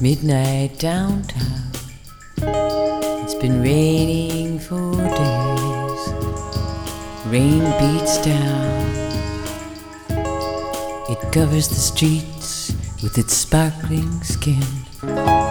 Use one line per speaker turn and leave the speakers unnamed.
midnight downtown. It's been raining for days. Rain beats down. It covers the streets with its sparkling skin.